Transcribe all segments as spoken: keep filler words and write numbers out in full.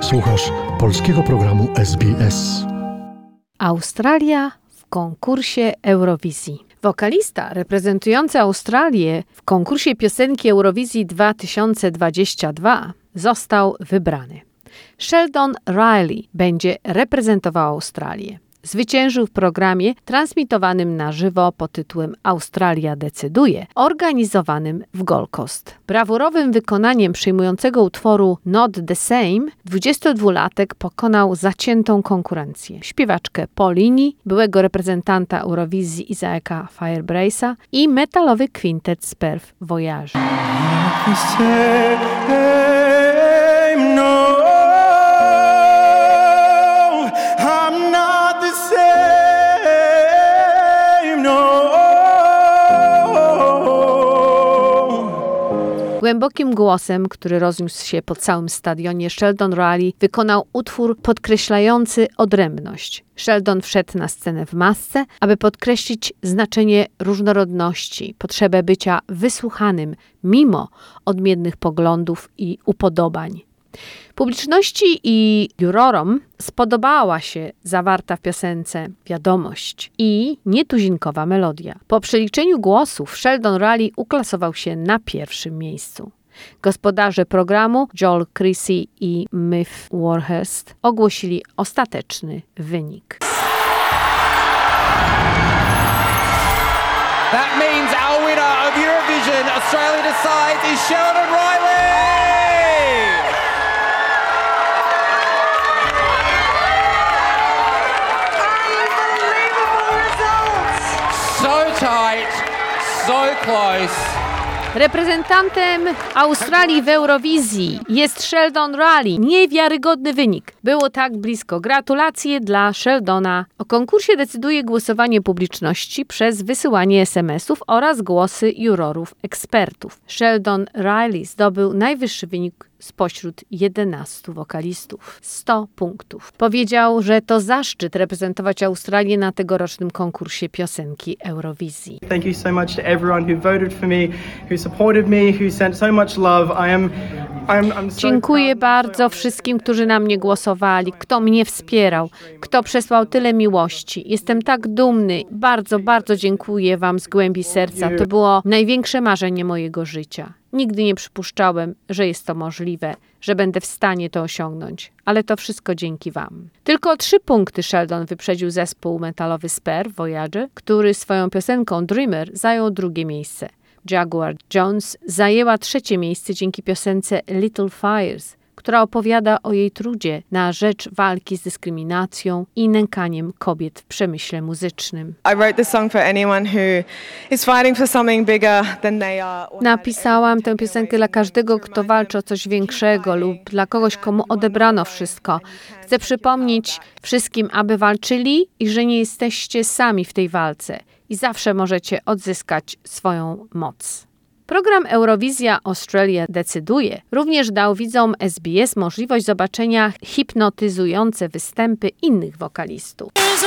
Słuchasz polskiego programu S B S. Australia w konkursie Eurowizji. Wokalista reprezentujący Australię w konkursie piosenki Eurowizji dwa tysiące dwudziesty drugi został wybrany. Sheldon Riley będzie reprezentował Australię. Zwyciężył w programie transmitowanym na żywo pod tytułem Australia decyduje, organizowanym w Gold Coast. Brawurowym wykonaniem przyjmującego utworu Not the Same dwudziestodwulatek pokonał zaciętą konkurencję. Śpiewaczkę Polini, byłego reprezentanta Eurowizji Isaaca Firebrace'a i metalowy kwintet z Perth Voyage. Głębokim głosem, który rozniósł się po całym stadionie, Sheldon Riley wykonał utwór podkreślający odrębność. Sheldon wszedł na scenę w masce, aby podkreślić znaczenie różnorodności, potrzebę bycia wysłuchanym mimo odmiennych poglądów i upodobań. Publiczności i jurorom spodobała się zawarta w piosence wiadomość i nietuzinkowa melodia. Po przeliczeniu głosów Sheldon Riley uklasował się na pierwszym miejscu. Gospodarze programu Joel Creasy i Myf Warhurst ogłosili ostateczny wynik. That means our winner of Eurovision Australia Decides is Sheldon Riley! So tight, so close. Reprezentantem Australii w Eurowizji jest Sheldon Riley. Niewiarygodny wynik. Było tak blisko. Gratulacje dla Sheldona. O konkursie decyduje głosowanie publiczności przez wysyłanie es em esów oraz głosy jurorów ekspertów. Sheldon Riley zdobył najwyższy wynik spośród jedenastu wokalistów. sto punktów. Powiedział, że to zaszczyt reprezentować Australię na tegorocznym konkursie piosenki Eurowizji. Thank you so much to everyone who voted for me, who supported me, who sent so much love. I am I'm, I'm so Dziękuję bardzo wszystkim, którzy na mnie głosowali, kto mnie wspierał, kto przesłał tyle miłości. Jestem tak dumny. Bardzo, bardzo dziękuję wam z głębi serca. To było największe marzenie mojego życia. Nigdy nie przypuszczałem, że jest to możliwe, że będę w stanie to osiągnąć, ale to wszystko dzięki wam. Tylko o trzy punkty Sheldon wyprzedził zespół metalowy z Perth Voyage, który swoją piosenką Dreamer zajął drugie miejsce. Jaguar Jones zajęła trzecie miejsce dzięki piosence Little Fires, która opowiada o jej trudzie na rzecz walki z dyskryminacją i nękaniem kobiet w przemyśle muzycznym. I wrote this song for anyone who is fighting for something bigger than they are. Napisałam tę piosenkę dla każdego, kto walczy o coś większego lub dla kogoś, komu odebrano wszystko. Chcę przypomnieć wszystkim, aby walczyli i że nie jesteście sami w tej walce i zawsze możecie odzyskać swoją moc. Program Eurowizja Australia decyduje również dał widzom es be es możliwość zobaczenia hipnotyzujące występy innych wokalistów.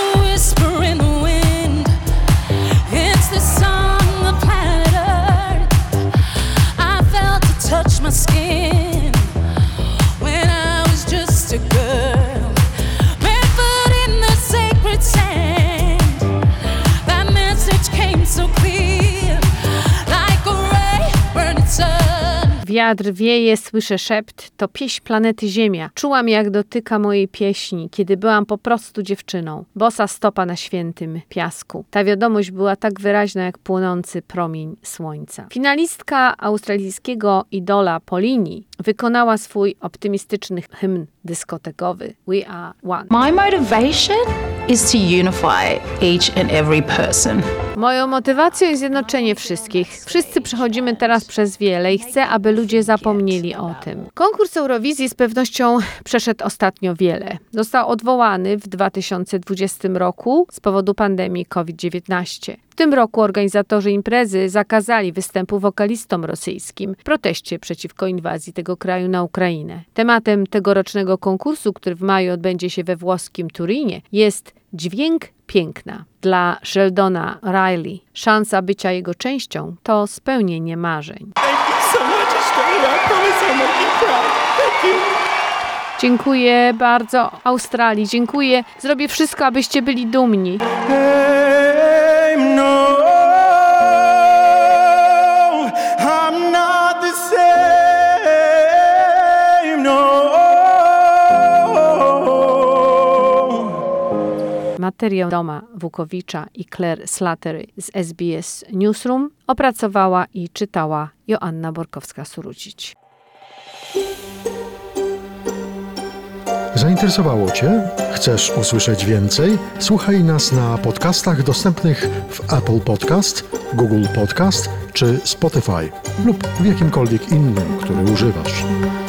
Wiatr wieje, słyszę szept, to pieśń planety Ziemia. Czułam, jak dotyka mojej pieśni, kiedy byłam po prostu dziewczyną. Bosa stopa na świętym piasku. Ta wiadomość była tak wyraźna, jak płonący promień słońca. Finalistka australijskiego idola Polini wykonała swój optymistyczny hymn dyskotekowy We Are One. My motivation is to unify each and every person. Moją motywacją jest zjednoczenie wszystkich. Wszyscy przechodzimy teraz przez wiele i chcę, aby ludzie zapomnieli o tym. Konkurs Eurowizji z pewnością przeszedł ostatnio wiele. Został odwołany w dwa tysiące dwudziestym roku z powodu pandemii COVID dziewiętnaście. W tym roku organizatorzy imprezy zakazali występu wokalistom rosyjskim w proteście przeciwko inwazji tego kraju na Ukrainę. Tematem tegorocznego konkursu, który w maju odbędzie się we włoskim Turinie, jest Dźwięk piękna. Dla Sheldona Riley szansa bycia jego częścią to spełnienie marzeń. Thank you so much, Australia. I promise I'll make you proud. Thank you. Dziękuję bardzo Australii. Dziękuję. Zrobię wszystko, abyście byli dumni. Hey, no, I'm not the same, no. Materiał Toma Wukowicza i Claire Slattery z S B S Newsroom opracowała i czytała Joanna Borkowska-Surudzić. Zainteresowało Cię? Chcesz usłyszeć więcej? Słuchaj nas na podcastach dostępnych w Apple Podcast, Google Podcast czy Spotify lub w jakimkolwiek innym, który używasz.